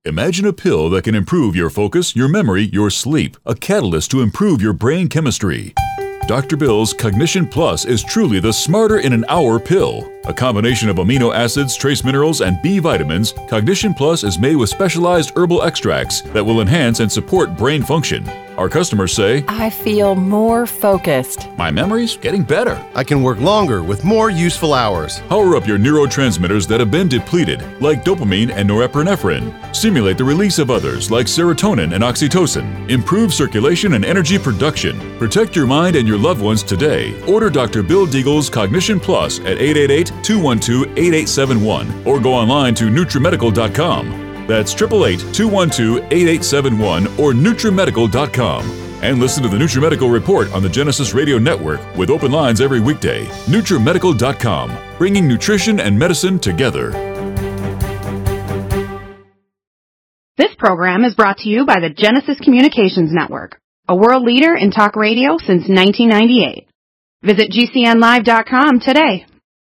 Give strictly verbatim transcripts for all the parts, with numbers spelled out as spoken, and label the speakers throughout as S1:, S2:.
S1: Imagine a pill that can improve your focus, your memory, your sleep, a catalyst to improve your brain chemistry. Doctor Bill's Cognition Plus is truly the smarter in an hour pill. A combination of amino acids, trace minerals, and B vitamins, Cognition Plus is made with specialized herbal extracts that will enhance and support brain function. Our customers say,
S2: I feel more focused.
S1: My memory's getting better.
S3: I can work longer with more useful hours.
S1: Power up your neurotransmitters that have been depleted, like dopamine and norepinephrine. Stimulate the release of others, like serotonin and oxytocin. Improve circulation and energy production. Protect your mind and your loved ones today. Order Doctor Bill Deagle's Cognition Plus at eight eight eight, two one two, eight eight seven one or go online to NutriMedical dot com. That's eight eight eight, two one two, eight eight seven one or NutriMedical dot com. And listen to the NutriMedical Report on the Genesis Radio Network with open lines every weekday. NutriMedical dot com, bringing nutrition and medicine together.
S4: This program is brought to you by the Genesis Communications Network, a world leader in talk radio since nineteen ninety-eight. Visit G C N live dot com today.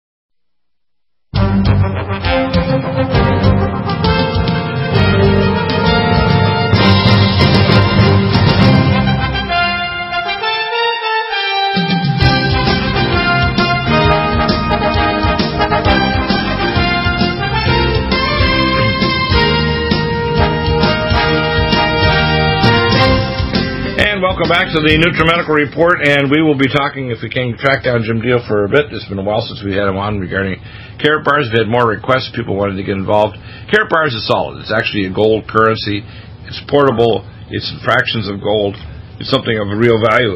S5: Welcome back to the NutriMedical Report, and we will be talking, if we can track down Jim Deal for a bit. It's been a while since we had him on regarding Carrot Bars. We had more requests. People wanted to get involved. Carrot Bars is solid. It's actually a gold currency. It's portable. It's fractions of gold. It's something of a real value.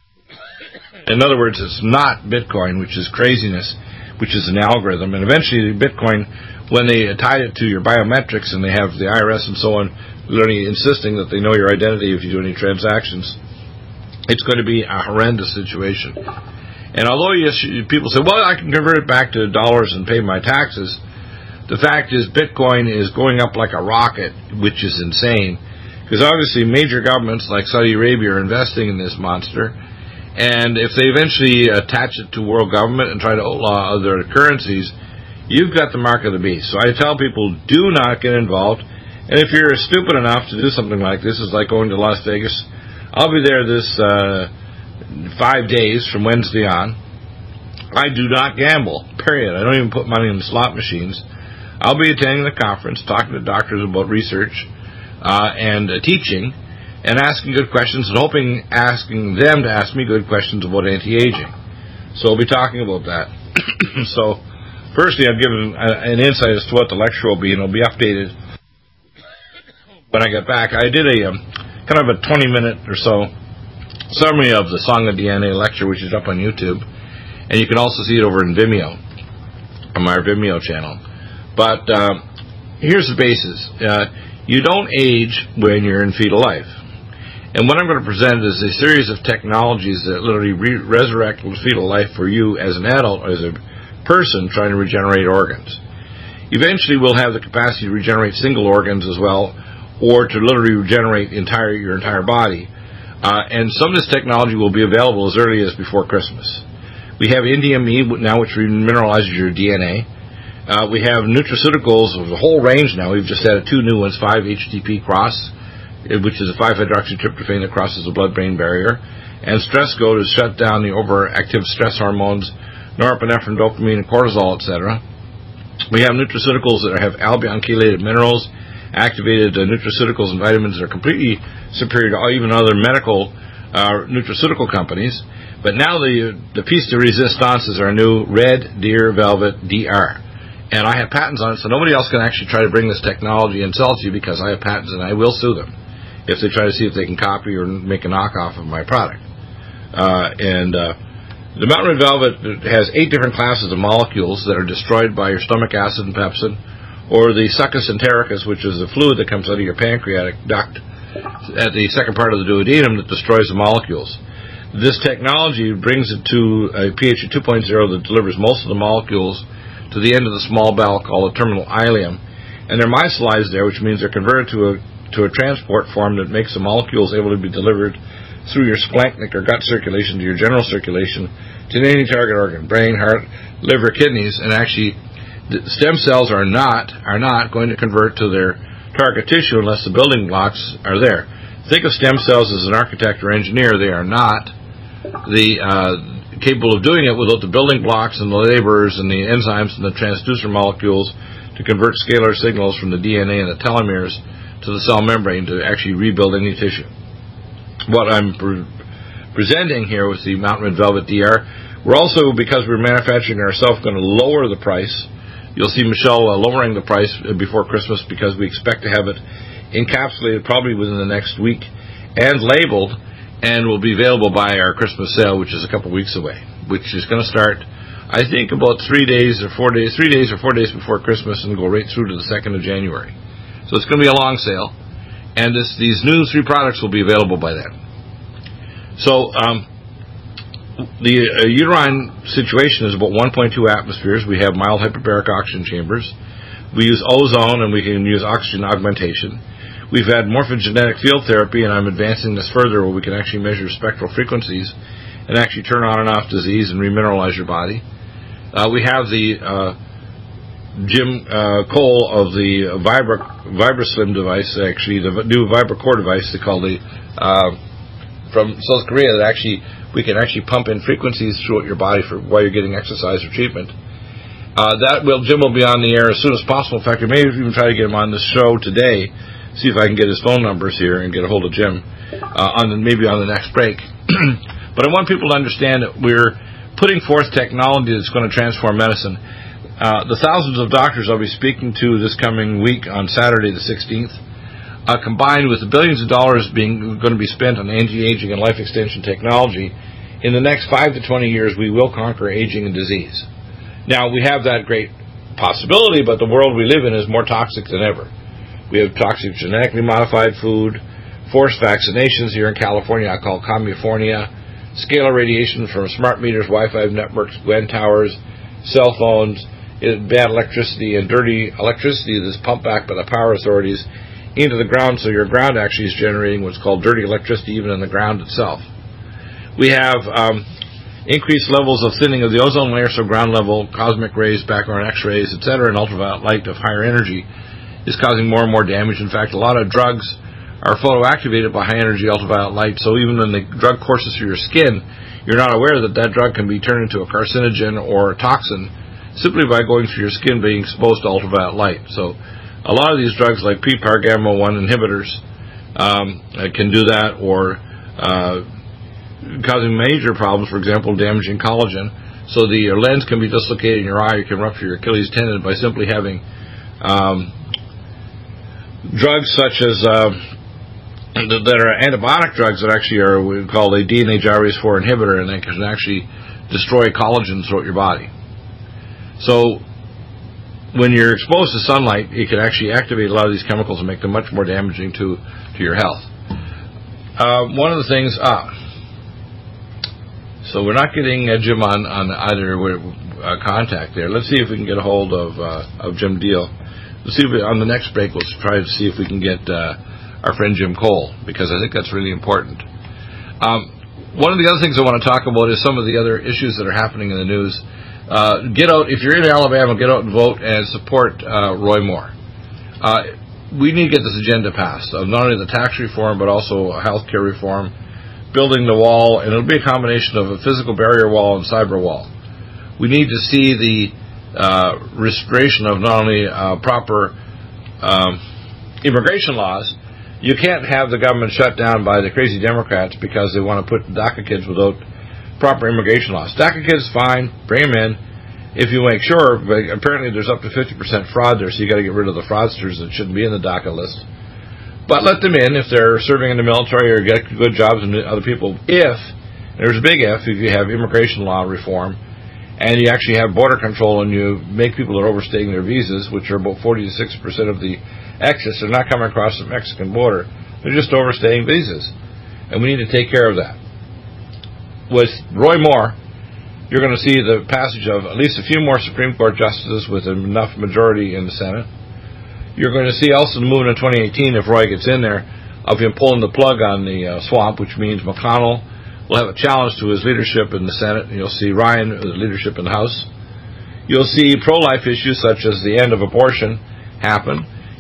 S5: In other words, it's not Bitcoin, which is craziness, which is an algorithm. And eventually, Bitcoin, when they tied it to your biometrics, and they have the I R S and so on, literally insisting that they know your identity if you do any transactions, it's going to be a horrendous situation. And although yes, people say, well, I can convert it back to dollars and pay my taxes, the fact is Bitcoin is going up like a rocket, which is insane. Because obviously major governments like Saudi Arabia are investing in this monster. And if they eventually attach it to world government and try to outlaw other currencies, you've got the mark of the beast. So I tell people, do not get involved. And if you're stupid enough to do something like this, it's like going to Las Vegas. I'll be there this uh, five days from Wednesday on. I do not gamble, period. I don't even put money in the slot machines. I'll be attending the conference, talking to doctors about research uh, and uh, teaching, and asking good questions, and hoping asking them to ask me good questions about anti-aging. So we'll be talking about that. So, firstly, I've given an insight as to what the lecture will be, and it'll be updated when I get back. I did a um, kind of a twenty-minute or so summary of the Song of D N A lecture, which is up on YouTube, and you can also see it over in Vimeo, on my Vimeo channel. But uh, here's the basis. Uh, you don't age when you're in fetal life. And what I'm going to present is a series of technologies that literally re- resurrect fetal life for you as an adult, as a person trying to regenerate organs. Eventually, we'll have the capacity to regenerate single organs as well, or to literally regenerate entire your entire body. Uh, and some of this technology will be available as early as before Christmas. We have Indium E now, which remineralizes your D N A. Uh, we have nutraceuticals of a whole range now. We've just added two new ones, five H T P cross, which is a five hydroxytryptophan that crosses the blood-brain barrier. And StressGo to shut down the overactive stress hormones, norepinephrine, dopamine, and cortisol, et cetera. We have nutraceuticals that have albion-chelated minerals, activated uh, nutraceuticals and vitamins that are completely superior to all, even other medical uh, nutraceutical companies. But now the the piece de resistance is our new Red Deer Velvet D R. And I have patents on it, so nobody else can actually try to bring this technology and sell it to you, because I have patents, and I will sue them if they try to see if they can copy or make a knockoff of my product. Uh, and uh, the Mountain Red Velvet has eight different classes of molecules that are destroyed by your stomach acid and pepsin, or the succus entericus, which is the fluid that comes out of your pancreatic duct at the second part of the duodenum that destroys the molecules. This technology brings it to a pH of two point oh that delivers most of the molecules to the end of the small bowel called the terminal ileum. And they're micellized there, which means they're converted to a to a transport form that makes the molecules able to be delivered through your splanchnic or gut circulation to your general circulation to any target organ, brain, heart, liver, kidneys, and actually the stem cells are not are not going to convert to their target tissue unless the building blocks are there. Think of stem cells as an architect or engineer. They are not the uh, capable of doing it without the building blocks and the laborers and the enzymes and the transducer molecules to convert scalar signals from the D N A and the telomeres to the cell membrane to actually rebuild any tissue. What I'm pre- presenting here with the Mountain Red Velvet D R, we're also, because we're manufacturing it ourselves, going to lower the price. You'll see Michelle uh, lowering the price before Christmas because we expect to have it encapsulated probably within the next week and labeled, and will be available by our Christmas sale, which is a couple weeks away, which is going to start, I think, about three days or four days, three days or four days before Christmas and go right through to the second of January. So it's going to be a long sale, and this, these new three products will be available by then. So um, the uh, uterine situation is about one point two atmospheres. We have mild hyperbaric oxygen chambers. We use ozone, and we can use oxygen augmentation. We've had morphogenetic field therapy, and I'm advancing this further where we can actually measure spectral frequencies and actually turn on and off disease and remineralize your body. Uh, we have the uh, Jim uh, Cole of the Vibra, VibraSlim device, actually, the new VibraCore device they call the, uh, from South Korea, that actually, we can actually pump in frequencies throughout your body for while you're getting exercise or treatment. Uh, that will, Jim will be on the air as soon as possible. In fact, we may even try to get him on the show today, see if I can get his phone numbers here and get a hold of Jim uh, on the, maybe on the next break. But I want people to understand that we're putting forth technology that's going to transform medicine. Uh, the thousands of doctors I'll be speaking to this coming week on Saturday the sixteenth, uh, combined with the billions of dollars being going to be spent on anti-aging and life extension technology, in the next five to twenty years we will conquer aging and disease. Now, we have that great possibility, but the world we live in is more toxic than ever. We have toxic genetically modified food, forced vaccinations here in California I call California, scalar radiation from smart meters, Wi-Fi networks, G W E N towers, cell phones, bad electricity and dirty electricity that's pumped back by the power authorities into the ground, so your ground actually is generating what's called dirty electricity even in the ground itself. We have um, increased levels of thinning of the ozone layer, so ground level, cosmic rays, background X-rays, et cetera, and ultraviolet light of higher energy is causing more and more damage. In fact, a lot of drugs are photoactivated by high-energy ultraviolet light, so even when the drug courses through your skin, you're not aware that that drug can be turned into a carcinogen or a toxin simply by going through your skin being exposed to ultraviolet light. So a lot of these drugs, like P PAR gamma one inhibitors, um, can do that, or uh, causing major problems, for example, damaging collagen. So the your lens can be dislocated in your eye, you can rupture your Achilles tendon by simply having um, drugs such as uh, that are antibiotic drugs that actually are what we call a D N A gyrase four inhibitor, and they can actually destroy collagen throughout your body. So when you're exposed to sunlight, it can actually activate a lot of these chemicals and make them much more damaging to, to your health. Uh, one of the things, ah, so we're not getting uh, Jim on, on either uh, contact there. Let's see if we can get a hold of, uh, of Jim Deal. Let's see if we, on the next break we'll try to see if we can get uh, our friend Jim Cole, because I think that's really important. Um, one of the other things I want to talk about is some of the other issues that are happening in the news. Uh, get out, if you're in Alabama, get out and vote and support uh, Roy Moore. Uh, we need to get this agenda passed, of not only the tax reform, but also health care reform, building the wall, and it'll be a combination of a physical barrier wall and cyber wall. We need to see the uh, restoration of not only uh, proper um, immigration laws. You can't have the government shut down by the crazy Democrats because they want to put DACA kids without proper immigration laws. DACA kids, fine, bring them in if you make sure, but apparently there's up to fifty percent fraud there, so you got to get rid of the fraudsters that shouldn't be in the DACA list. But let them in if they're serving in the military or get good jobs and other people. If, there's a big if, if you have immigration law reform and you actually have border control and you make people that are overstaying their visas, which are about forty to sixty percent of the exits, they're not coming across the Mexican border, they're just overstaying visas. And we need to take care of that. With Roy Moore, you're going to see the passage of at least a few more Supreme Court justices with enough majority in the Senate. You're going to see also the movement in twenty eighteen, if Roy gets in there, of him pulling the plug on the uh, swamp, which means McConnell will have a challenge to his leadership in the Senate. You'll see Ryan with leadership in the House. You'll see pro-life issues such as the end of abortion happen.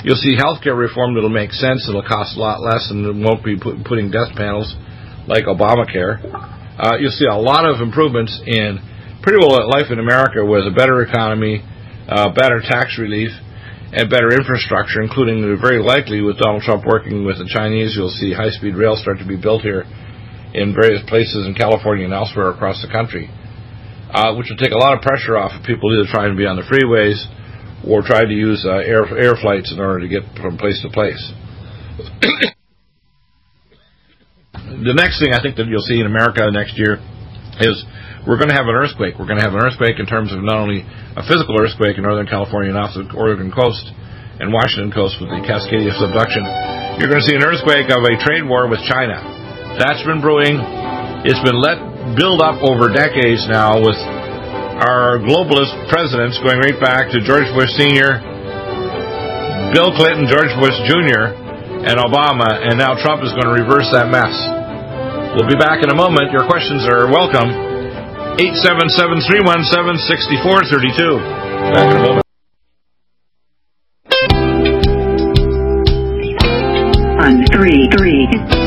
S5: You'll see healthcare reform that'll make sense. It'll cost a lot less and it won't be put, putting death panels like Obamacare. Uh, you'll see a lot of improvements in pretty well life in America with a better economy, uh, better tax relief, and better infrastructure, including very likely with Donald Trump working with the Chinese. You'll see high-speed rail start to be built here in various places in California and elsewhere across the country, uh, which will take a lot of pressure off of people either trying to be on the freeways or trying to use uh, air, air flights in order to get from place to place. The next thing I think that you'll see in America next year is we're going to have an earthquake. We're going to have an earthquake in terms of not only a physical earthquake in Northern California and off the Oregon coast and Washington coast with the Cascadia subduction. You're going to see an earthquake of a trade war with China. That's been brewing. It's been let build up over decades now with our globalist presidents going right back to George Bush Senior, Bill Clinton, George Bush Junior, and Obama, and now Trump is going to reverse that mess. We'll be back in a moment. Your questions are welcome. eight seven seven, three one seven, six four three two. Back in a moment.
S6: One, three, three.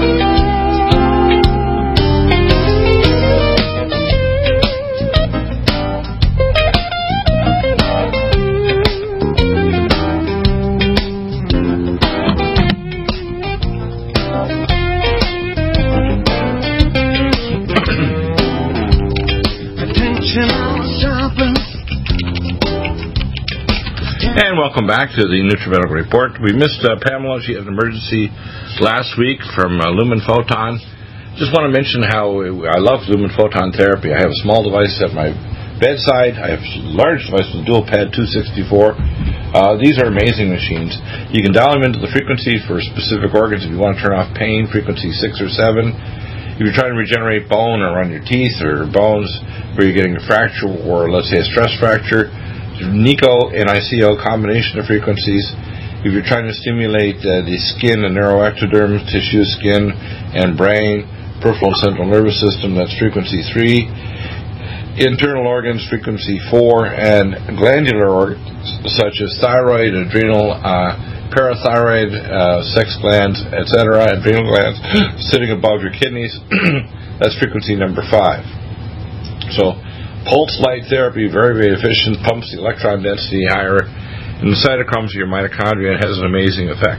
S5: And welcome back to the NutriMedical Report. We missed uh, Pamela. She had an emergency last week from uh, Lumen Photon. Just want to mention how I love Lumen Photon therapy. I have a small device at my bedside. I have a large device with a dual pad two sixty-four. Uh, these are amazing machines. You can dial them into the frequency for specific organs if you want to turn off pain, frequency six or seven. If you're trying to regenerate bone or on your teeth or bones where you're getting a fracture or, let's say, a stress fracture, NICO and I C O combination of frequencies. If you're trying to stimulate uh, the skin and neuroectoderm tissue, skin and brain, peripheral and central nervous system, that's frequency three. Internal organs, frequency four, and glandular organs such as thyroid, adrenal, uh, parathyroid, uh, sex glands, et cetera, adrenal glands sitting above your kidneys, that's frequency number five. So pulse light therapy, very, very efficient, pumps the electron density higher in the cytochromes of your mitochondria and has an amazing effect.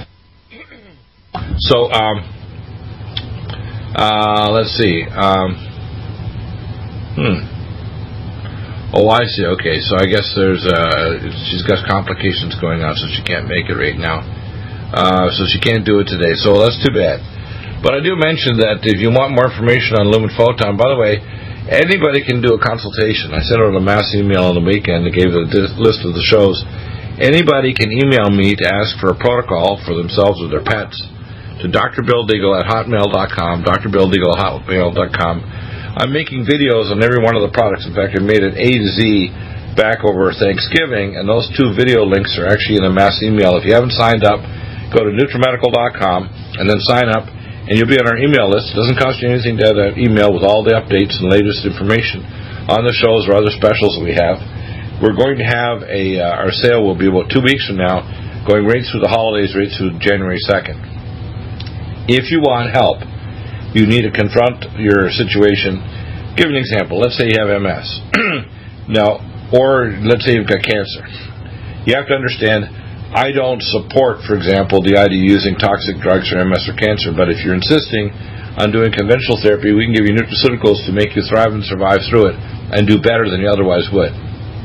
S5: So, um, uh, let's see. Um, hmm. Oh, I see. Okay, so I guess there's uh, she's got complications going on, so she can't make it right now. Uh, so she can't do it today. So that's too bad. But I do mention that if you want more information on Lumen Photon, by the way, anybody can do a consultation. I sent out a mass email on the weekend that gave a list of the shows. Anybody can email me to ask for a protocol for themselves or their pets to D R Bill Deagle at hotmail dot com, D R Bill Deagle at hotmail dot com. I'm making videos on every one of the products. In fact, I made it A to Z back over Thanksgiving, and those two video links are actually in a mass email. If you haven't signed up, go to NutriMedical dot com and then sign up, and you'll be on our email list. It doesn't cost you anything to have that email with all the updates and latest information on the shows or other specials that we have. We're going to have a, uh, our sale will be about two weeks from now, going right through the holidays, right through January second. If you want help, you need to confront your situation. Give an example. Let's say you have M S. Now, or let's say you've got cancer. You have to understand, I don't support, for example, the idea of using toxic drugs for M S or cancer, but if you're insisting on doing conventional therapy, we can give you nutraceuticals to make you thrive and survive through it and do better than you otherwise would.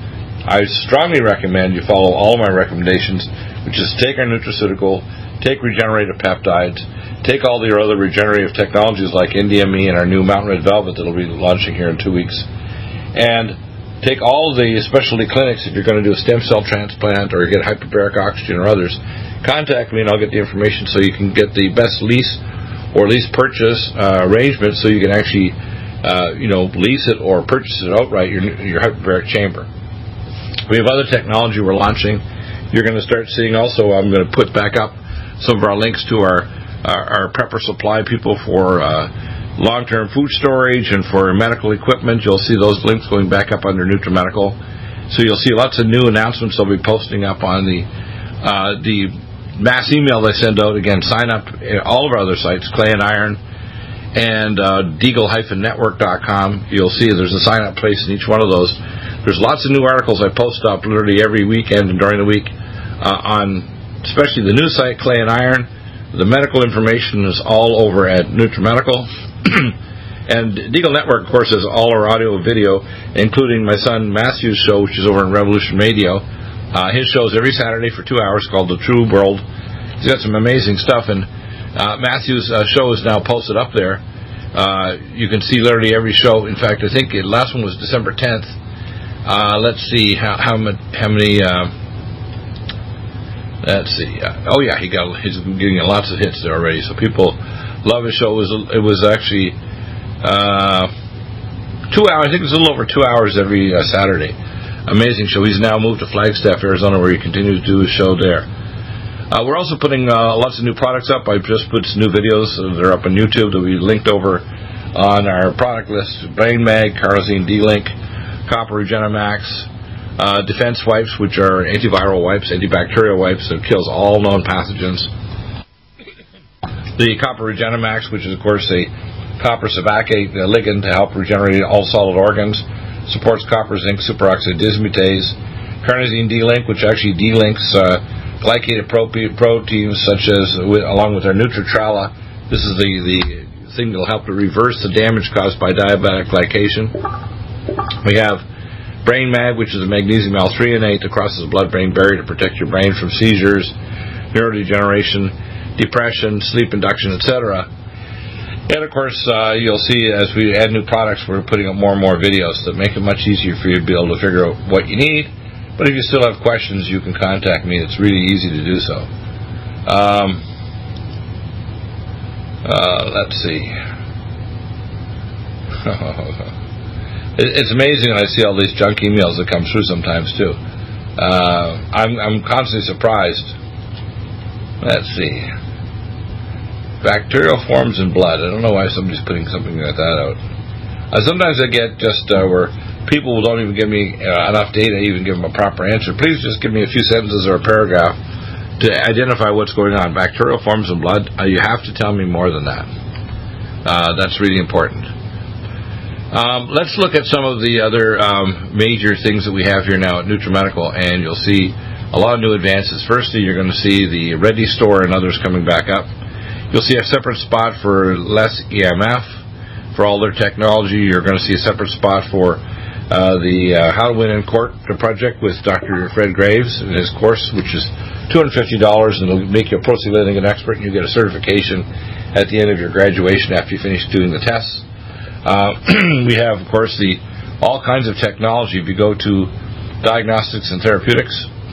S5: I strongly recommend you follow all of my recommendations, which is take our nutraceutical, take regenerative peptides, take all the other regenerative technologies like N D M E and our new Mountain Red Velvet that will be launching here in two weeks, and take all the specialty clinics. If you're going to do a stem cell transplant or get hyperbaric oxygen or others, contact me and I'll get the information so you can get the best lease or lease purchase uh, arrangement so you can actually uh, you know, lease it or purchase it outright, your, your hyperbaric chamber. We have other technology we're launching. You're going to start seeing also, I'm going to put back up some of our links to our our, our prepper supply people for uh, long-term food storage and for medical equipment. You'll see those links going back up under NutriMedical. So you'll see lots of new announcements I'll be posting up on the Uh, the mass email they send out, again, sign up at all of our other sites, Clay and Iron, and uh, deagle dash network dot com. You'll see there's a sign-up place in each one of those. There's lots of new articles I post up literally every weekend and during the week uh, on especially the news site, Clay and Iron. The medical information is all over at NutriMedical. And Deagle Network, of course, has all our audio and video, including my son Matthew's show, which is over on Revolution Radio. Uh, his show is every Saturday for two hours called The True World. He's got some amazing stuff, and uh, Matthew's uh, show is now posted up there. Uh, you can see literally every show. In fact, I think the last one was December tenth. Uh, let's see how how, how many. Uh, let's see. Uh, oh yeah, he got he's getting lots of hits there already. So people love his show. It was it was actually uh, two hours. I think it was a little over two hours every uh, Saturday. Amazing show. He's now moved to Flagstaff, Arizona, where he continues to do his show there. Uh, we're also putting uh, lots of new products up. I just put some new videos. They're up on YouTube that we linked over on our product list. Brain Mag, Carnosine D-Link, Copper Regenamax, uh, Defense Wipes, which are antiviral wipes, antibacterial wipes that kills all known pathogens. The Copper Regenamax, which is, of course, a copper sabacate ligand to help regenerate all solid organs, supports copper, zinc, superoxide dismutase. Carnosine D-Link, which actually delinks uh, glycated pro- proteins, such as, with, along with our Nutritrala. This is the, the thing that will help to reverse the damage caused by diabetic glycation. We have Brain Mag, which is a magnesium L-threonate that crosses the blood-brain barrier to protect your brain from seizures, neurodegeneration, depression, sleep induction, et cetera. And, of course, uh, you'll see as we add new products, we're putting up more and more videos that make it much easier for you to be able to figure out what you need. But if you still have questions, you can contact me. It's really easy to do so. Um, uh, let's see. It's amazing when I see all these junk emails that come through sometimes, too. Uh, I'm, I'm constantly surprised. Let's see. Bacterial forms in blood. I don't know why somebody's putting something like that out. Uh, sometimes I get just uh, where people don't even give me uh, enough data to even give them a proper answer. Please just give me a few sentences or a paragraph to identify what's going on. Bacterial forms in blood, uh, you have to tell me more than that. Uh, that's really important. Um, let's look at some of the other um, major things that we have here now at NutriMedical, and you'll see a lot of new advances. Firstly, you're going to see the Ready Store and others coming back up. You'll see a separate spot for less E M F. For all their technology, you're going to see a separate spot for uh, the uh, How to Win in Court project with Doctor Fred Graves and his course, which is two hundred fifty dollars, and it'll make you a pro-litigant expert, and you get a certification at the end of your graduation after you finish doing the tests. Uh, we have, of course, the all kinds of technology. If you go to diagnostics and therapeutics,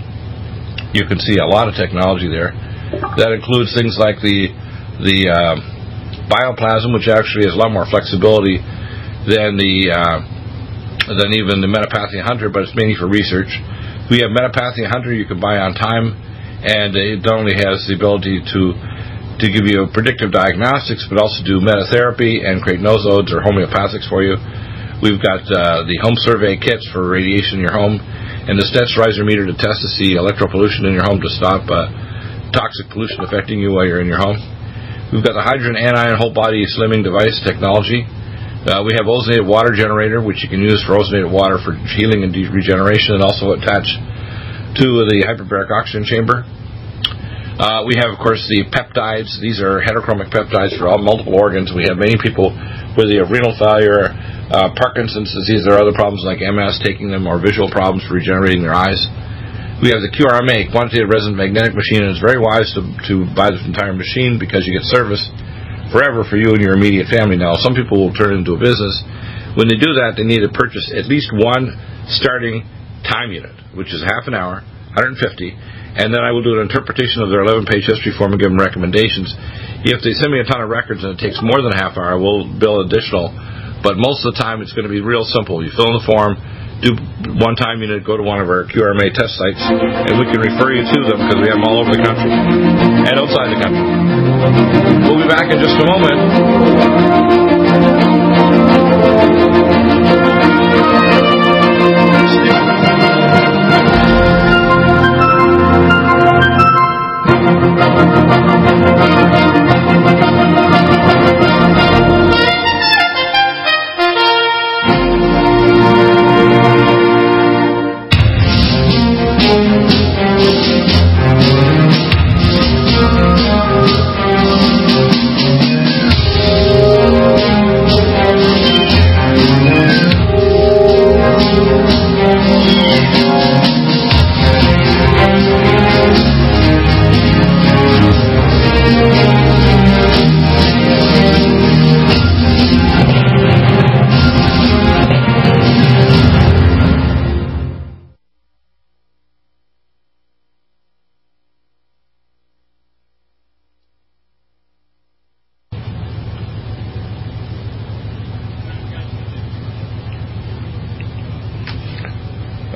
S5: you can see a lot of technology there. That includes things like the the uh, bioplasm, which actually has a lot more flexibility than the uh, than even the Metapathy Hunter, but it's mainly for research. We have Metapathy Hunter you can buy on time, and it not only has the ability to to give you predictive diagnostics, but also do metatherapy and create nosodes or homeopathics for you. We've got uh, the home survey kits for radiation in your home, and the Stensriser meter to test to see electropollution in your home to stop uh, toxic pollution affecting you while you're in your home. We've got the hydrogen anion whole body slimming device technology. Uh, we have ozonated water generator, which you can use for ozonated water for healing and de- regeneration, and also attached to the hyperbaric oxygen chamber. Uh, we have, of course, the peptides. These are heterochromic peptides for all multiple organs. We have many people with the renal failure, uh, Parkinson's disease, or other problems like M S taking them, or visual problems for regenerating their eyes. We have the Q R M A, quantitative resonant magnetic machine, and it's very wise to, to buy this entire machine because you get service forever for you and your immediate family. Now, some people will turn it into a business. When they do that, they need to purchase at least one starting time unit, which is half an hour, one hundred fifty, and then I will do an interpretation of their eleven-page history form and give them recommendations. If they send me a ton of records and it takes more than a half hour, I will bill additional, but most of the time it's going to be real simple. You fill in the form, do one time unit, go to one of our Q R M A test sites, and we can refer you to them because we have them all over the country and outside the country. We'll be back in just a moment.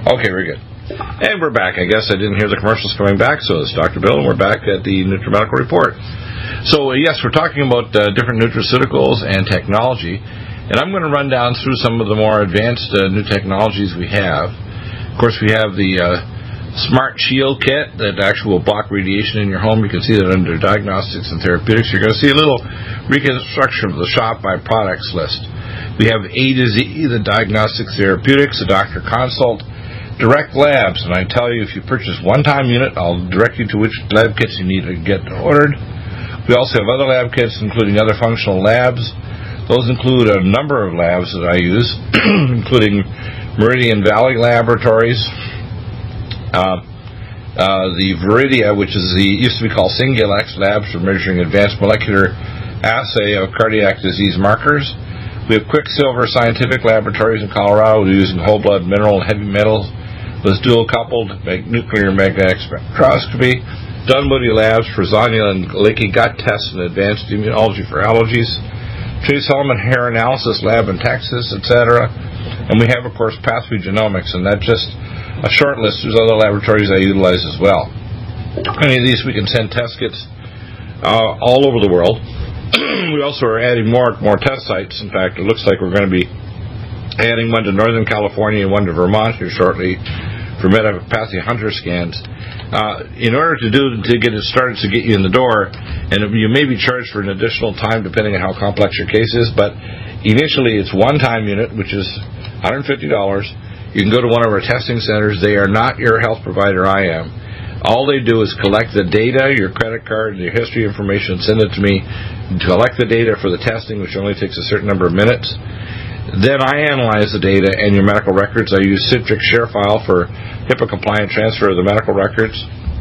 S5: Okay, very good. And we're back. I guess I didn't hear the commercials coming back, so it's Doctor Bill, and we're back at the NutriMedical Report. So, uh, yes, we're talking about uh, different nutraceuticals and technology, and I'm going to run down through some of the more advanced uh, new technologies we have. Of course, we have the uh, Smart Shield Kit that actually will block radiation in your home. You can see that under Diagnostics and Therapeutics. You're going to see a little reconstruction of the Shop by Products list. We have A to Z, the Diagnostics Therapeutics, the Doctor Consult, Direct Labs, and I tell you, if you purchase one-time unit, I'll direct you to which lab kits you need to get ordered. We also have other lab kits, including other functional labs. Those include a number of labs that I use, including Meridian Valley Laboratories, uh, uh, the Veridia, which is the used to be called Singulex Labs for measuring advanced molecular assay of cardiac disease markers. We have Quicksilver Scientific Laboratories in Colorado. We're using whole blood mineral and heavy metals with dual-coupled nuclear magnetic spectroscopy. Dunwoody Labs for zonula and leaky gut tests and advanced immunology for allergies. Trace Element Hair Analysis Lab in Texas, et cetera. And we have, of course, Pathway Genomics, and that's just a short list. There's other laboratories I utilize as well. Any of these we can send test kits uh, all over the world. We also are adding more more test sites. In fact, it looks like we're going to be adding one to Northern California and one to Vermont here shortly for Metapathy Hunter scans. Uh, in order to do to get it started to get you in the door, and you may be charged for an additional time depending on how complex your case is, but initially it's one-time unit, which is one hundred fifty dollars. You can go to one of our testing centers. They are not your health provider, I am. All they do is collect the data, your credit card, your history information, send it to me, collect the data for the testing, which only takes a certain number of minutes. Then I analyze the data and your medical records. I use Citrix ShareFile for HIPAA-compliant transfer of the medical records,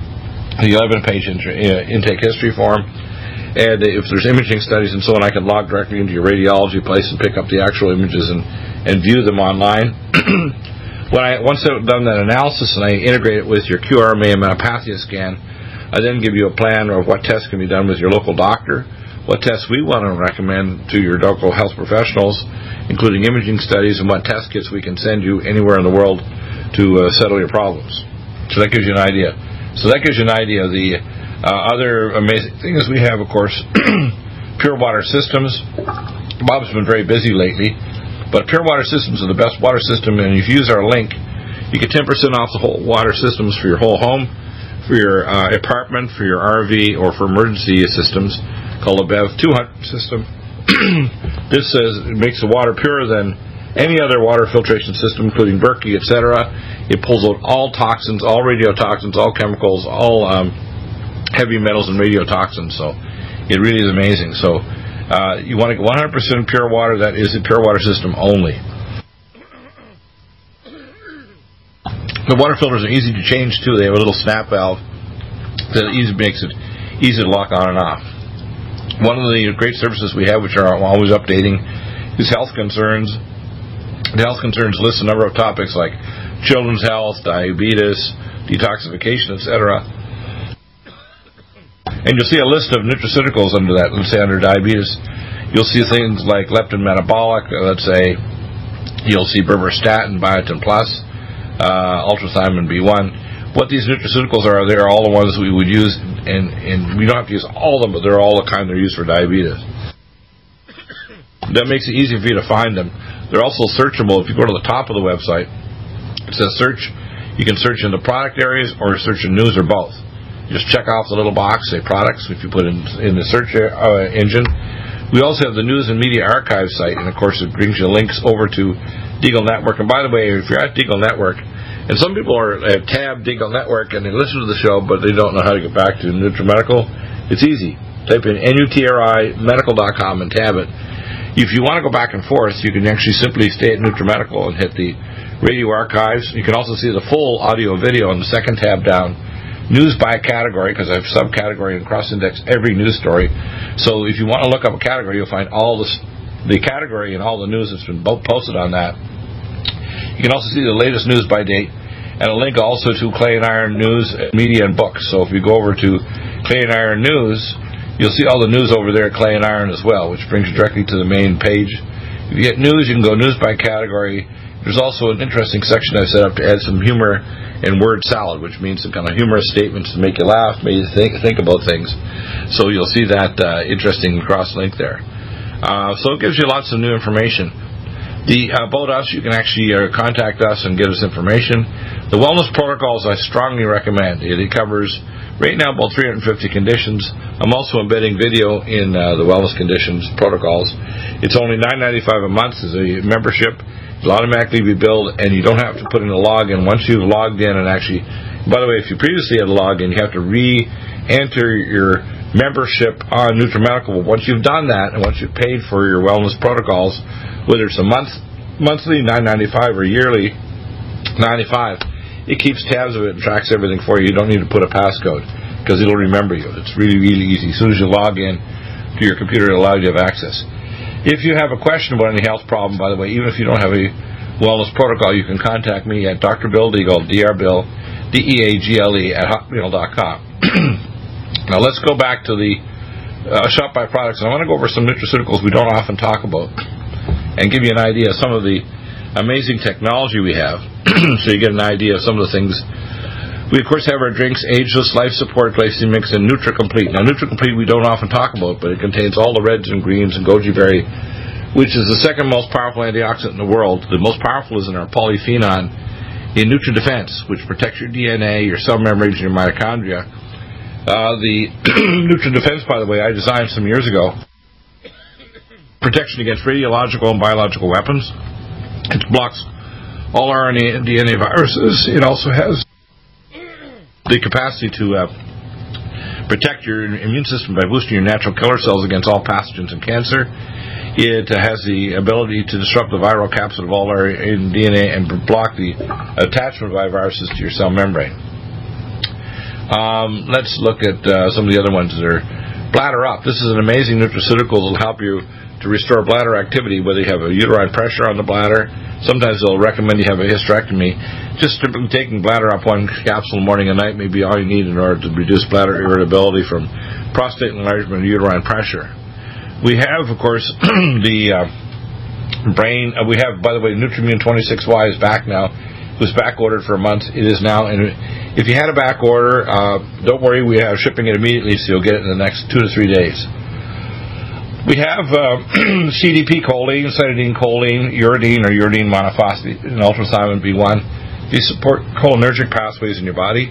S5: the eleven-page intake history form, and if there's imaging studies and so on, I can log directly into your radiology place and pick up the actual images and, and view them online. When I once I've done that analysis and I integrate it with your Q R M A and Metapathia scan, I then give you a plan of what tests can be done with your local doctor, what tests we want to recommend to your local health professionals, including imaging studies, and what test kits we can send you anywhere in the world to uh, settle your problems. So that gives you an idea. So that gives you an idea of the uh, other amazing things we have, of course. Pure Water Systems. Bob's been very busy lately, but Pure Water Systems are the best water system, and if you use our link, you get ten percent off the whole water systems for your whole home, for your uh, apartment, for your R V, or for emergency systems, called a B E V two hundred system. This says it makes the water purer than any other water filtration system, including Berkey, et cetera. It pulls out all toxins, all radiotoxins, all chemicals, all um, heavy metals and radiotoxins. So it really is amazing. So uh, you want to get one hundred percent pure water. That is a Pure Water system only. The water filters are easy to change too. They have a little snap valve that easy makes it easy to lock on and off. One of the great services we have, which are always updating, is health concerns. The health concerns list a number of topics like children's health, diabetes, detoxification, et cetera. And you'll see a list of nutraceuticals under that. Let's say under diabetes, you'll see things like leptin metabolic. Let's say you'll see berberstatin, biotin plus, uh, ultrathymine B one. What these nutraceuticals are, they are all the ones we would use, and, and we don't have to use all of them, but they're all the kind they're used for diabetes. That makes it easy for you to find them. They're also searchable. If you go to the top of the website, it says search. You can search in the product areas or search in news or both. You just check off the little box, say products, if you put it in, in the search uh, engine. We also have the News and Media Archive site, and of course it brings you links over to Deagle Network. And by the way, if you're at Deagle Network, and some people are uh, tab Deagle Network and they listen to the show, but they don't know how to get back to NutriMedical. It's easy. Type in N U T R I medical dot com and tab it. If you want to go back and forth, you can actually simply stay at NutriMedical and hit the radio archives. You can also see the full audio video on the second tab down. News by category, because I have subcategory and cross-index every news story. So if you want to look up a category, you'll find all this, the category and all the news that's been posted on that. You can also see the latest news by date, and a link also to Clay and Iron News, Media, and Books. So if you go over to Clay and Iron News, you'll see all the news over there at Clay and Iron as well, which brings you directly to the main page. If you get news, you can go news by category. There's also an interesting section I've set up to add some humor and word salad, which means some kind of humorous statements to make you laugh, make you think think about things. So you'll see that uh, interesting cross-link there. Uh, so it gives you lots of new information. The uh, about us, you can actually uh, contact us and get us information. The wellness protocols I strongly recommend. It, it covers right now about three hundred fifty conditions. I'm also embedding video in uh, the wellness conditions protocols. It's only nine ninety-five a month as a membership. It'll automatically be billed, and you don't have to put in a login. Once you've logged in and actually, by the way, if you previously had a login, you have to re-enter your membership on NutriMedical. Once you've done that, and once you've paid for your wellness protocols, whether it's a month, monthly nine ninety-five or yearly ninety-five, it keeps tabs of it and tracks everything for you. You don't need to put a passcode because it'll remember you. It's really, really easy. As soon as you log in to your computer, it allows you to have access. If you have a question about any health problem, by the way, even if you don't have a wellness protocol, you can contact me at Doctor Bill Deagle, D R Bill, D E A G L E, at hotmail dot com. Now let's go back to the uh, Shop by Products. I want to go over some nutraceuticals we don't often talk about and give you an idea of some of the amazing technology we have so you get an idea of some of the things. We, of course, have our drinks, Ageless, Life Support, Glycine Mix, and NutriComplete. Now, NutriComplete we don't often talk about, but it contains all the reds and greens and goji berry, which is the second most powerful antioxidant in the world. The most powerful is in our polyphenol in NutriDefense, which protects your D N A, your cell membranes, and your mitochondria. Uh, the NutriDefense, by the way, I designed some years ago. Protection against radiological and biological weapons. It blocks all R N A and D N A viruses. It also has the capacity to uh, protect your immune system by boosting your natural killer cells against all pathogens and cancer. It uh, has the ability to disrupt the viral capsid of all our D N A and block the attachment of viruses to your cell membrane. Um, let's look at uh, some of the other ones that are Bladder Up. This is an amazing nutraceutical that will help you to restore bladder activity, whether you have a uterine pressure on the bladder. Sometimes they'll recommend you have a hysterectomy. Just simply taking Bladder Up one capsule morning and night may be all you need in order to reduce bladder irritability from prostate enlargement and uterine pressure. We have, of course, the uh, brain. Uh, we have, by the way, Nutrimune twenty-six Y is back now. It was back ordered for a month. It is now. And if you had a back order, uh, don't worry. We have shipping it immediately, so you'll get it in the next two to three days. We have uh, C D P choline, cytidine choline, uridine or uridine monophosphate, and ultrathymine B one. These support cholinergic pathways in your body.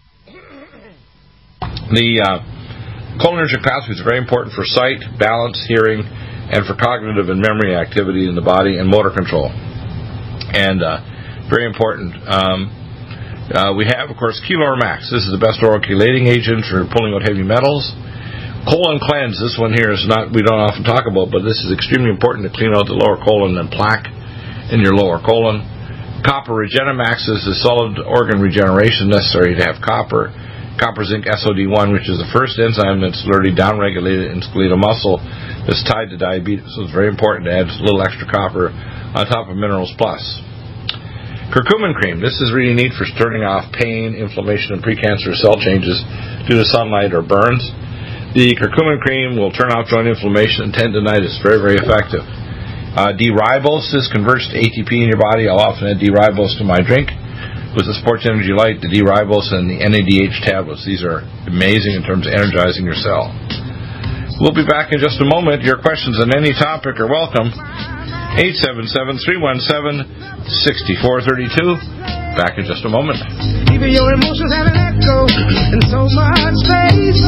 S5: The uh, cholinergic pathways are very important for sight, balance, hearing, and for cognitive and memory activity in the body and motor control. And uh, very important. Um, uh, we have, of course, Chelor Max. This is the best oral chelating agent for pulling out heavy metals. Colon Cleanse, this one here is not, we don't often talk about, but this is extremely important to clean out the lower colon and plaque in your lower colon. Copper Regenemax is the solid organ regeneration necessary to have copper. Copper Zinc S O D one, which is the first enzyme that's literally downregulated in skeletal muscle that's tied to diabetes. So it's very important to add a little extra copper on top of Minerals Plus. Curcumin cream. This is really neat for turning off pain, inflammation, and precancerous cell changes due to sunlight or burns. The curcumin cream will turn off joint inflammation and tendonitis. Very, very effective. Uh, D-ribose. This converts to A T P in your body. I'll often add D-ribose to my drink. With the Sports Energy Light, the D-ribose, and the N A D H tablets. These are amazing in terms of energizing your cell. We'll be back in just a moment. Your questions on any topic are welcome. eight seven seven, three one seven, six four three two. Back in just a moment.
S7: Even your emotions have an echo in so much space.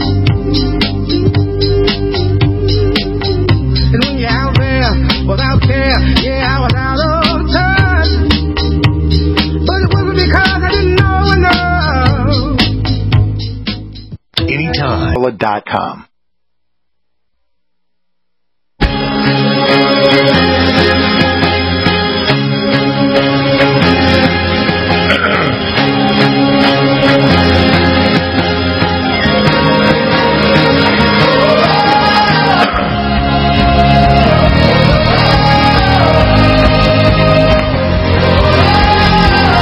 S7: And when you're out there without care, yeah, I was out of touch. But it wasn't because I didn't know enough.
S8: Anytime dot com.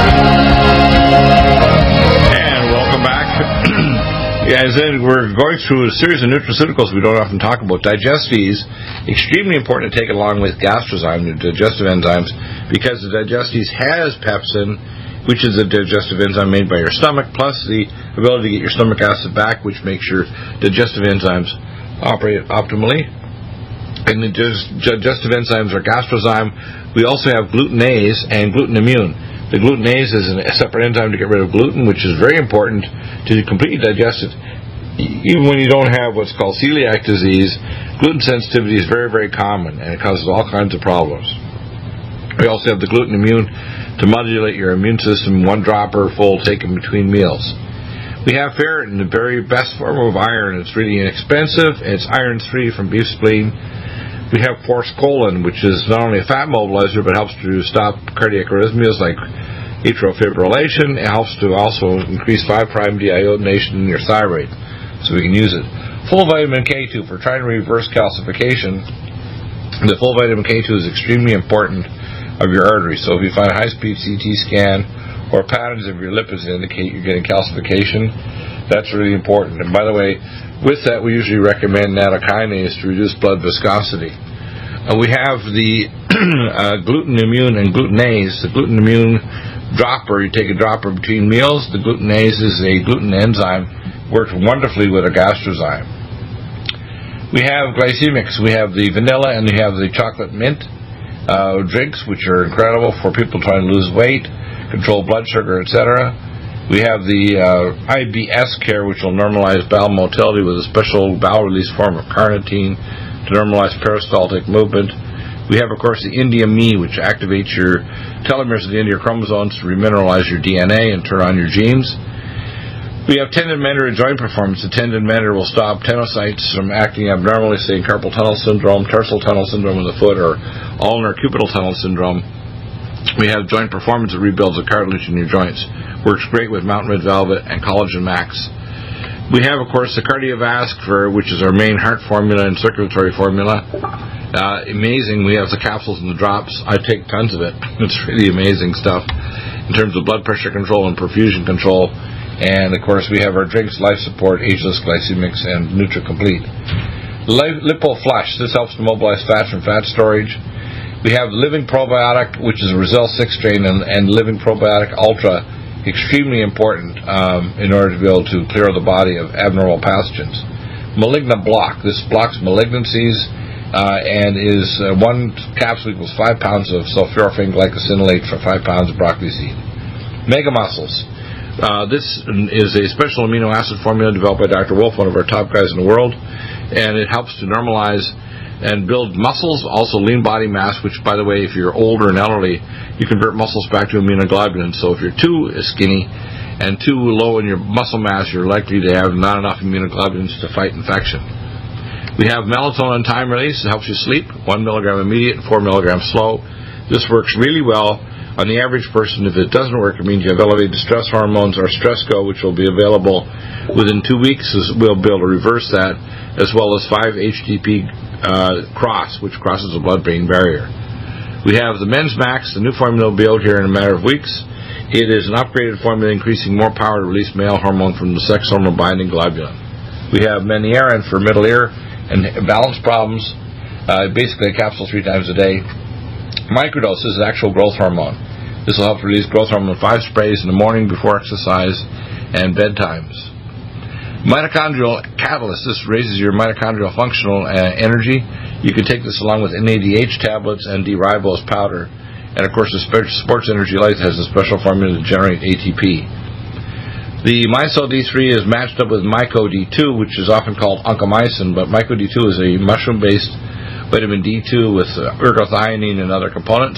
S5: As in, we're going through a series of nutraceuticals we don't often talk about. Digestes, extremely important to take along with gastrozyme, the digestive enzymes, because the digestes has pepsin, which is a digestive enzyme made by your stomach, plus the ability to get your stomach acid back, which makes your digestive enzymes operate optimally. And the digestive enzymes are gastrozyme. We also have glutenase and glutenamine. The glutenase is a separate enzyme to get rid of gluten, which is very important to completely digest it. Even when you don't have what's called celiac disease, gluten sensitivity is very, very common, and it causes all kinds of problems. We also have the glutenamine to modulate your immune system, one dropper full taken between meals. We have ferritin, the very best form of iron. It's really inexpensive. It's iron-free from beef spleen. We have forskolin, which is not only a fat mobilizer, but helps to stop cardiac arrhythmias like atrial fibrillation. It helps to also increase five prime deiodination in your thyroid, so we can use it. Full vitamin K two for trying to reverse calcification. The full vitamin K two is extremely important of your arteries. So if you find a high-speed C T scan or patterns of your lipids that indicate you're getting calcification, that's really important. And by the way, with that, we usually recommend nattokinase to reduce blood viscosity. Uh, we have the uh, glutenamine and glutenase. The glutenamine dropper, you take a dropper between meals. The glutenase is a gluten enzyme. Works wonderfully with a gastrozyme. We have glycemics. We have the vanilla and we have the chocolate mint uh, drinks, which are incredible for people trying to lose weight, control blood sugar, et cetera. We have the uh, I B S care, which will normalize bowel motility with a special bowel release form of carnitine to normalize peristaltic movement. We have, of course, the India Me, which activates your telomeres of the India chromosomes to remineralize your D N A and turn on your genes. We have tendon mender and joint performance. The tendon mender will stop tenocytes from acting abnormally, say carpal tunnel syndrome, tarsal tunnel syndrome in the foot, or ulnar cubital tunnel syndrome. We have joint performance that rebuilds the cartilage in your joints. Works great with Mountain Red Velvet and Collagen Max. We have, of course, the Cardiovasc, for, which is our main heart formula and circulatory formula. Uh, amazing. We have the capsules and the drops. I take tons of it. It's really amazing stuff in terms of blood pressure control and perfusion control. And, of course, we have our drinks, Life Support, Ageless Glycemics, and NutriComplete. LipoFlush. This helps to mobilize fats from fat storage. We have Living Probiotic, which is a Brazil six strain, and, and Living Probiotic Ultra, extremely important um, in order to be able to clear the body of abnormal pathogens. Malignant Block. This blocks malignancies uh, and is uh, one capsule equals five pounds of sulforaphane glycosinolate for five pounds of broccoli seed. Mega Muscles. Uh, this is a special amino acid formula developed by Doctor Wolf, one of our top guys in the world, and it helps to normalize and build muscles, also lean body mass, which, by the way, if you're older and elderly, you convert muscles back to immunoglobulins. So if you're too skinny and too low in your muscle mass, you're likely to have not enough immunoglobulins to fight infection. We have melatonin time release. It helps you sleep, one milligram immediate and four milligrams slow. This works really well. On the average person, if it doesn't work, it means you have elevated stress hormones or Stressco, which will be available within two weeks. We'll be able to reverse that, as well as five H T P uh, cross, which crosses the blood-brain barrier. We have the Men's Max. The new formula will be out here in a matter of weeks. It is an upgraded formula increasing more power to release male hormone from the sex hormone binding globulin. We have Meniarin for middle ear and balance problems, uh, basically a capsule three times a day. Microdose is actual growth hormone. This will help release growth hormone five sprays in the morning before exercise and bedtimes. Mitochondrial catalyst. This raises your mitochondrial functional uh, energy. You can take this along with N A D H tablets and D-ribose powder. And, of course, the Sports Energy Light has a special formula to generate A T P. The Mycel D three is matched up with Myco D two, which is often called oncomycin, but Myco D two is a mushroom-based vitamin D two with uh, ergothioneine and other components.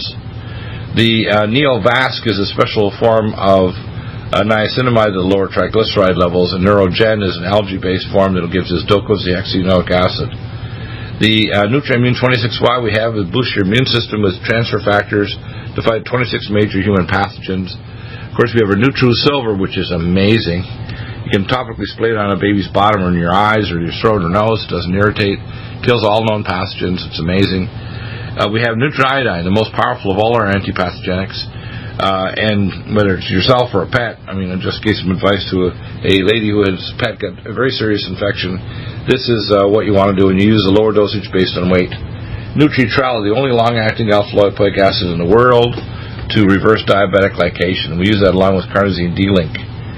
S5: The uh, Neovasc is a special form of uh, niacinamide that lower triglyceride levels, and Neurogen is an algae-based form that gives us docosahexaenoic acid. The uh, NutriImmune twenty-six Y we have is boost your immune system with transfer factors to fight twenty-six major human pathogens. Of course, we have our Nutru Silver, which is amazing. You can topically spray it on a baby's bottom or in your eyes or your throat or nose. It doesn't irritate. Kills all known pathogens. It's amazing. Uh, we have Nutriiodine, the most powerful of all our antipathogenics. Uh, and whether it's yourself or a pet, I mean, I just gave some advice to a, a lady who has pet got a very serious infection. This is uh, what you want to do, and you use a lower dosage based on weight. Nutritrel, the only long-acting alpha-lipoic acid in the world to reverse diabetic glycation. We use that along with carnosine D-Link.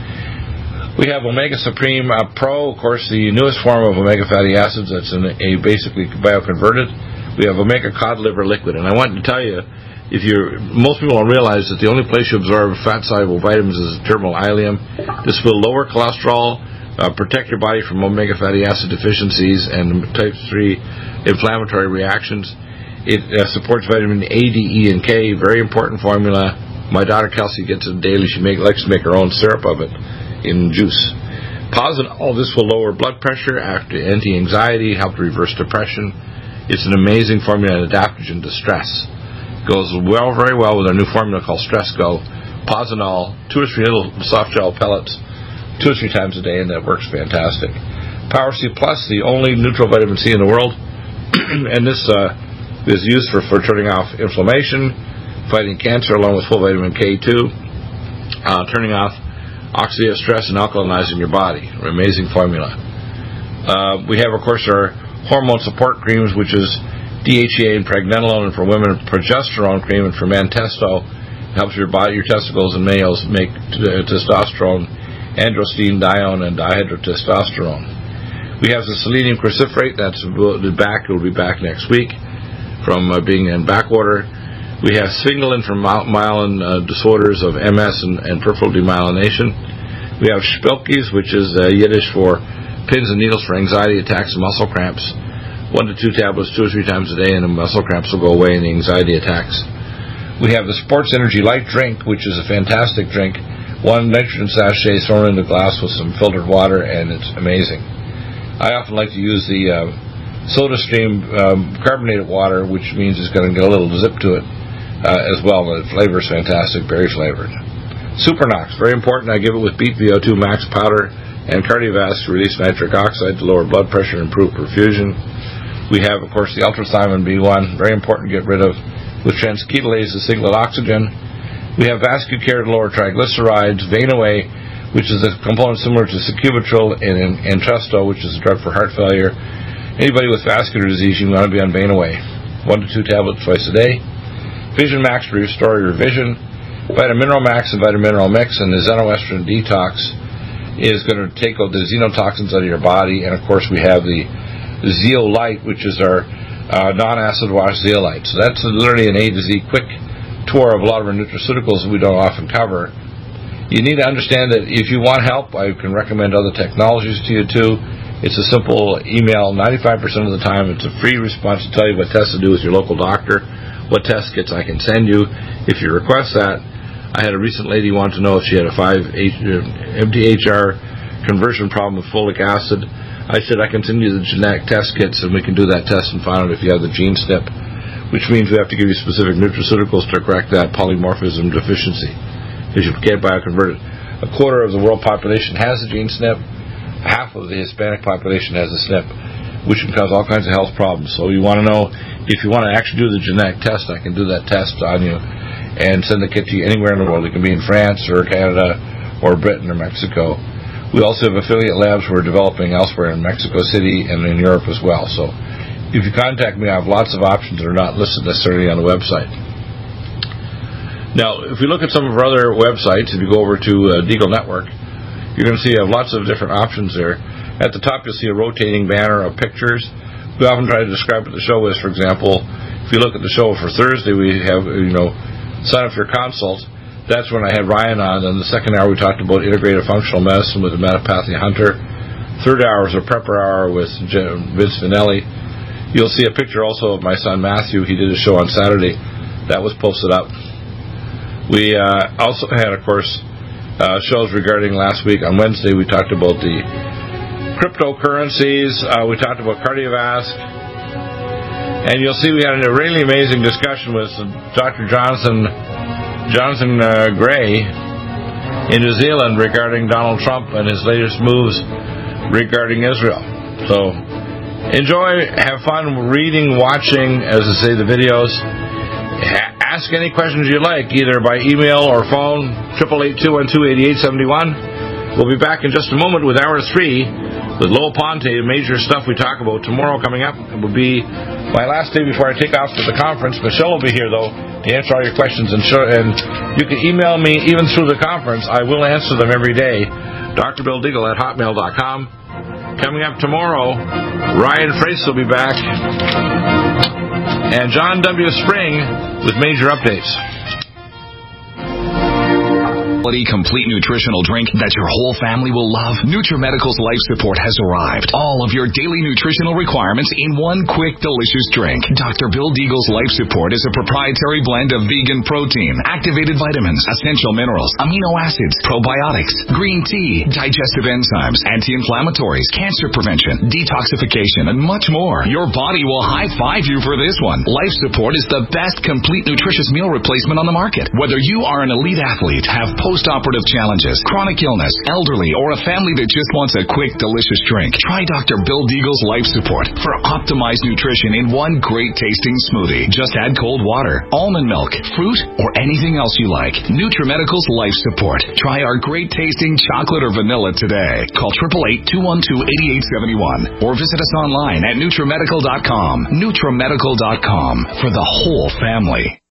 S5: We have Omega Supreme uh, Pro, of course, the newest form of omega fatty acids that's in a, a basically bioconverted. We have Omega Cod Liver Liquid, and I want to tell you, if you're, most people don't realize that the only place you absorb fat-soluble vitamins is the terminal ileum. This will lower cholesterol, uh, protect your body from omega fatty acid deficiencies and type three inflammatory reactions. It uh, supports vitamin A, D, E, and K, very important formula. My daughter Kelsey gets it daily. She make, likes to make her own syrup of it in juice. Posinol, this will lower blood pressure, act anti-anxiety, help to reverse depression. It's an amazing formula and adaptogen to stress. Goes well, very well with our new formula called Stress Go. Posinol, two or three little soft gel pellets, two or three times a day, and that works fantastic. Power C Plus, the only neutral vitamin C in the world, and this uh, is used for, for turning off inflammation, fighting cancer, along with full vitamin K two, uh, turning off oxidative stress and alkalinizing your body. An amazing formula. Uh, we have, of course, our hormone support creams, which is D H E A and pregnenolone, and for women, progesterone cream, and for men, testo. It helps your body, your testicles, and males make t- testosterone, androstenedione, and dihydrotestosterone. We have the selenium cruciferate. That's back. It will be back next week from uh, being in back order. We have Sphingolin for myelin uh, disorders of M S and, and peripheral demyelination. We have Spilkes, which is uh, Yiddish for pins and needles for anxiety attacks and muscle cramps. One to two tablets two or three times a day, and the muscle cramps will go away and the anxiety attacks. We have the Sports Energy Light Drink, which is a fantastic drink. One nitrogen sachet thrown in a glass with some filtered water, and it's amazing. I often like to use the uh, SodaStream um, carbonated water, which means it's going to get a little zip to it uh, as well. The flavor is fantastic, berry flavored. Supernox, very important. I give it with Beat V O two Max powder and Cardiovasc to release nitric oxide to lower blood pressure and improve perfusion. We have, of course, the Ultrathiamine B one, very important to get rid of, with transketolase, the singlet oxygen. We have VascuCare to lower triglycerides, Vein-Away, which is a component similar to Sacubitril, and Entresto, which is a drug for heart failure. Anybody with vascular disease, you want to be on Vein-Away. One to two tablets twice a day. Vision Max to restore your vision. Vitamineral Max and Vitamineral Mix, and the Xenoestrin Detox is going to take out the xenotoxins out of your body. And, of course, we have the Zeolite, which is our uh, non-acid wash zeolite. So that's literally an A to Z quick tour of a lot of our nutraceuticals that we don't often cover. You need to understand that if you want help, I can recommend other technologies to you too. It's a simple email. ninety-five percent of the time, it's a free response to tell you what tests to do with your local doctor, what test kits I can send you if you request that. I had a recent lady who wanted to know if she had a five M T H R conversion problem with folic acid. I said, I can send you the genetic test kits, and we can do that test and find out if you have the gene S N P, which means we have to give you specific nutraceuticals to correct that polymorphism deficiency, because you can't bioconvert it. A quarter of the world population has the gene S N P. Half of the Hispanic population has the S N P, which can cause all kinds of health problems. So you want to know, if you want to actually do the genetic test, I can do that test on you and send the kit to you anywhere in the world. It can be in France or Canada or Britain or Mexico. We also have affiliate labs we're developing elsewhere in Mexico City and in Europe as well. So if you contact me, I have lots of options that are not listed necessarily on the website. Now, if we look at some of our other websites, if you go over to uh, Deagle Network, you're going to see I have lots of different options there. At the top, you'll see a rotating banner of pictures. We often try to describe what the show is. For example, if you look at the show for Thursday, we have, you know, sign up for your consult. That's when I had Ryan on. And the second hour, we talked about integrative functional medicine with the Metapathy Hunter. Third hour is a prepper hour with Vince Finelli. You'll see a picture also of my son Matthew. He did a show on Saturday. That was posted up. We uh, also had, of course, uh, shows regarding last week. On Wednesday, we talked about the cryptocurrencies. Uh, we talked about Cardiovasc. And you'll see we had a really amazing discussion with Doctor Jonathan Jonathan uh, Gray in New Zealand regarding Donald Trump and his latest moves regarding Israel. So enjoy, have fun reading, watching, as I say, the videos. ask any questions you like, either by email or phone, eight eight eight, two one two, eight eight seven one. We'll be back in just a moment with Hour three with Lowell Ponte, major stuff we talk about. Tomorrow coming up, it will be my last day before I take off to the conference. Michelle will be here, though, to answer all your questions. And, show, and you can email me even through the conference. I will answer them every day. D R Bill Deagle at hotmail dot com. Coming up tomorrow, Ryan Frace will be back. And John W. Spring with major updates.
S9: Complete nutritional drink that your whole family will love. NutriMedical's Life Support has arrived. All of your daily nutritional requirements in one quick, delicious drink. Doctor Bill Deagle's Life Support is a proprietary blend of vegan protein, activated vitamins, essential minerals, amino acids, probiotics, green tea, digestive enzymes, anti-inflammatories, cancer prevention, detoxification, and much more. Your body will high-five you for this one. Life Support is the best complete nutritious meal replacement on the market. Whether you are an elite athlete, have post post-operative challenges, chronic illness, elderly, or a family that just wants a quick, delicious drink, try Doctor Bill Deagle's Life Support for optimized nutrition in one great-tasting smoothie. Just add cold water, almond milk, fruit, or anything else you like. NutriMedical's Life Support. Try our great-tasting chocolate or vanilla today. Call eight eight eight, two one two, eight eight seven one or visit us online at NutriMedical dot com. NutriMedical dot com for the whole family.